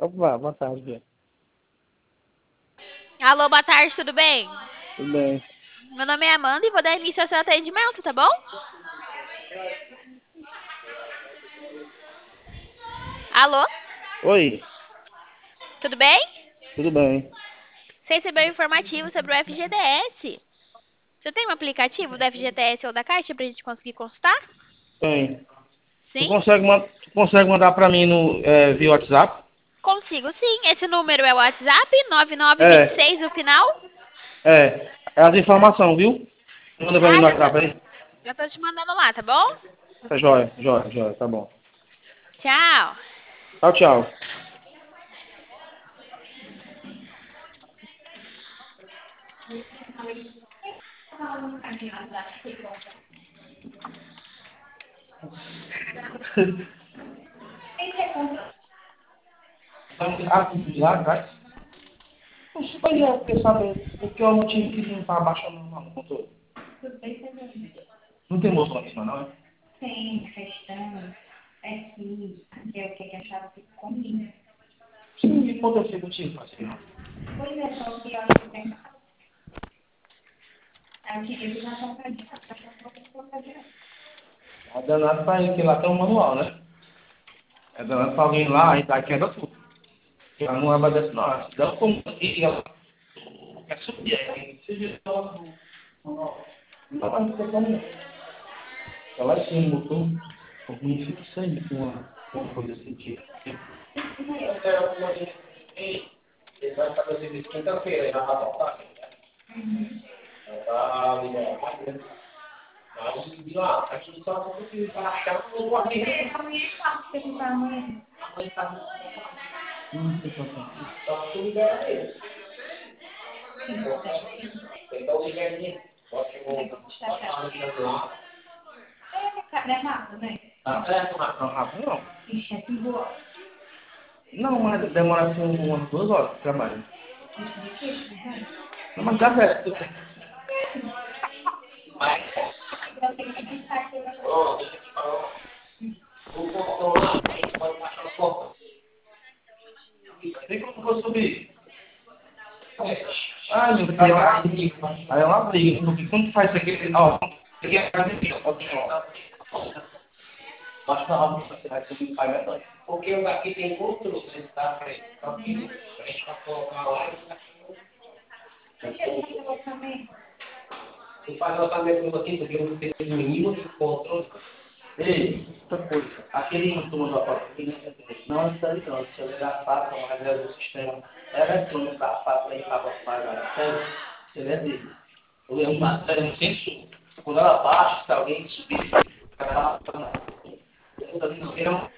Opa, boa tarde. Alô, boa tarde, tudo bem? Tudo bem? Meu nome é Amanda e vou dar início ao seu atendimento, tá bom? Alô, Oi, tudo bem? tudo bem? Você recebeu um informativo sobre o FGTS. Você tem um aplicativo do FGTS ou da Caixa pra gente conseguir consultar? Tem. Tu Sim? consegue, tu consegue mandar pra mim no, via WhatsApp? Consigo sim. Esse número é o WhatsApp, É, 9926 o final. é as informações, viu? Manda pra mim Ah, no WhatsApp aí. já tô te mandando lá, tá bom? Tá jóia, jóia, jóia, tá bom. Tchau. Tchau, tchau. Lá atrás. Pois é, porque sabe, porque eu não tive que limpar abaixo não, motor. Não tem motor aqui, não, é? Sim, me conta o que eu tive assim, ó. É danado pra ele, que lá tem um manual, né? É danado pra alguém lá e tá queda tudo. Ela não abadece não. Ela como e ela quer subir aí. Você já não vai ter como. Ela assim, botou algum fica sangue com uma coisa assim que. Ele vai fazer isso quinta-feira, ele vai voltar. Tá liberado. Mas de lá, aqui só não consigo achar o guarda. Só tu libera ele. Então libera ele. Pode lá. Ah, não, rápido não. Não, mas demora assim umas 2 horas de trabalho. Não, mas dá certo. Mas, ó, deixa eu te falar. O portão lá, a gente pode baixar o portão. Tem como que eu subir? Ah, meu Deus, aí é uma briga, porque quando faz isso aqui, ó, aqui é a casa aqui, ó, pode deixar. Basta falar que você vai subir o pagamento. Porque eu aqui tem outro, você está frente. Aqui, a gente vai colocar lá e tu faz o orçamento aqui, porque eu tenho nenhum encontro. Ei, outra coisa, aquele retorno da própria não está ali não, se eu ligar fácil, mas é do sistema eletrônico da fácil aí para pagar, sério, isso é dele. É um sensor. Quando ela baixa, se alguém subir, ela